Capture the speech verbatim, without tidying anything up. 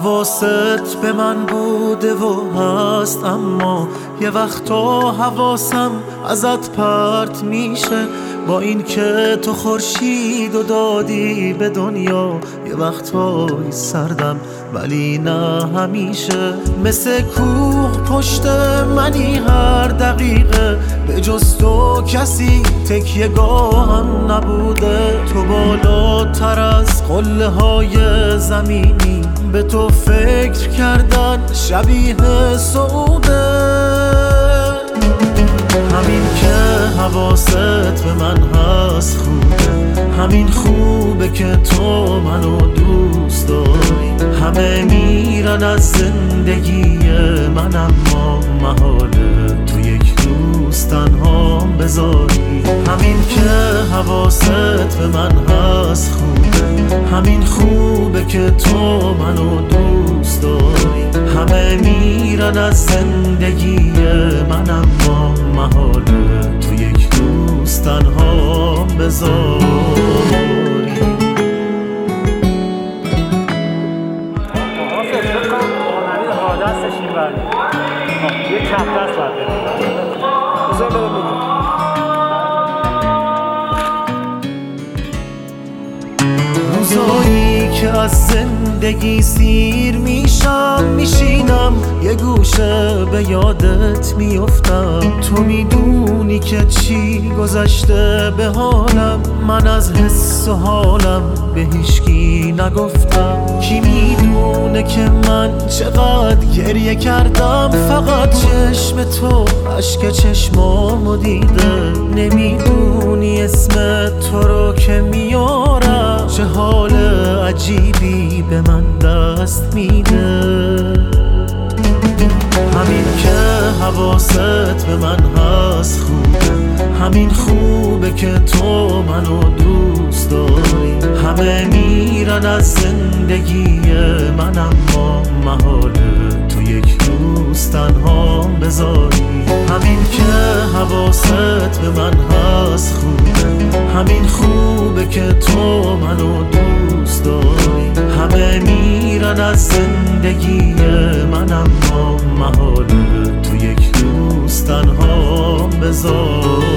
حواست به من بوده و هست، اما یه وقتا حواسم ازت پرت میشه. با این که تو خورشید و دادی به دنیا، یه وقتایی سردم ولی نه همیشه. مثل کوه پشت منی هر دقیقه، به جز تو کسی تکیه گاهم نبوده. تو بالاتر از قله های زمینی، به تو فکر کردن شبیه سعوده. همین که حواست به من هست خوبه، همین خوبه که تو منو دوست داری. همه میرن از زندگی من، اما محاله تو یک روز تنهام بذاری. همین که حواست به من هست خوبه، همین خوبه که تو منو دوست داری. همه میرن از زندگی من، اما محاله تو یک روز تنهام بذاری. یه کف دست باید بریم بزر بریم بگیم. روزایی که از زندگی سیر میشم، میشینم یه گوشه به یادت میفتم. تو میدونی که چی گذشته به حالم، من از حس و حالم به هیچکی نگفتم. کی میدونه که من چقدر گریه کردم، فقط چشم تو اشک چشمامو دیده. نمیدونی اسم تو رو که میارم، چه حال عجیبی به من دست میده. همین که حواست به من هست خوبه، همین خوبه که تو منو دوست داری. همه میرن از زندگی من، اما محاله تو یک روز تنهام بذاری. همین که حواست به من هست خوبه، همین خوبه که تو منو دوست داری. همه میرن از زندگی من، اما محاله تو یک روز تنهام بذاری.